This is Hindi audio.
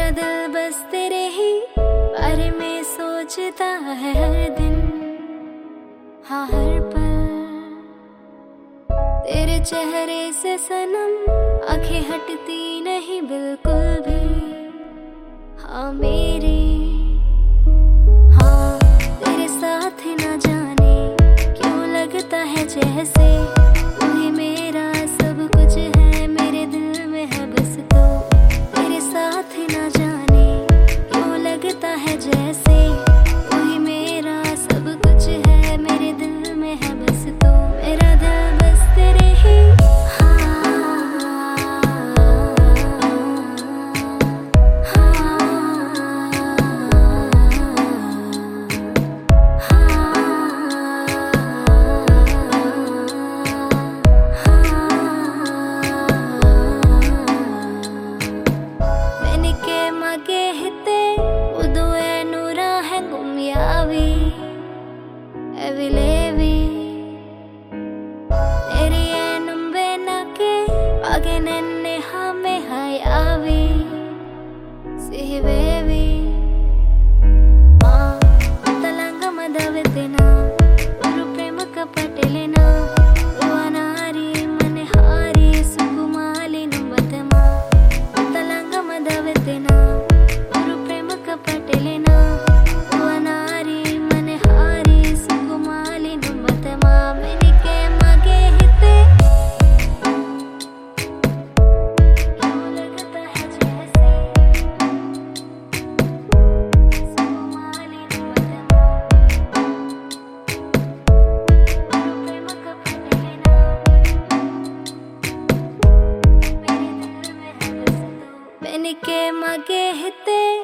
मेरा दिल बस तेरे ही बारे में सोचता है हर दिन, हाँ हर पल। तेरे चेहरे से सनम आंखें हटती नहीं बिल्कुल भी, हाँ मेरी, हाँ तेरे साथ न जाने क्यों लगता है जैसे तू ही मेरा सब कुछ है, मेरे दिल में है बस तू। तेरे साथ न जाने क्यों लगता है जैसे तू ही मेरा सब कुछ है, मेरे दिल में है बस तू। मेरा दिल बस तेरे ही, के मगे हिते